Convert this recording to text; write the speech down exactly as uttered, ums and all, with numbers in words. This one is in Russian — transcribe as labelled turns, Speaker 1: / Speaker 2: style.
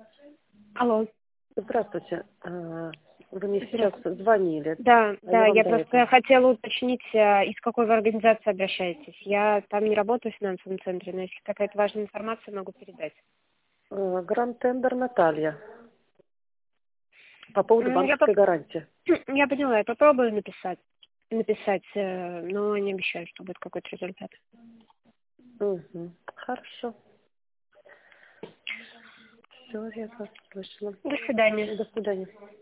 Speaker 1: Алло.
Speaker 2: Здравствуйте. А, Вы мне сейчас звонили.
Speaker 1: Да,
Speaker 2: А
Speaker 1: да,
Speaker 2: вам
Speaker 1: я
Speaker 2: до
Speaker 1: просто
Speaker 2: этого.
Speaker 1: хотела уточнить, э, из какой вы организации обращаетесь. Я там не работаю в финансовом центре, но если какая-то важная информация, могу передать.
Speaker 2: А, Гранд Тендер Наталья. По поводу
Speaker 1: Ну, я,
Speaker 2: банковской
Speaker 1: поп-
Speaker 2: гарантии.
Speaker 1: я поняла, я попробую написать, написать, э, но не обещаю, что будет какой-то результат.
Speaker 2: Угу. Хорошо. Все, я вас слышала.
Speaker 1: До свидания.
Speaker 2: До свидания.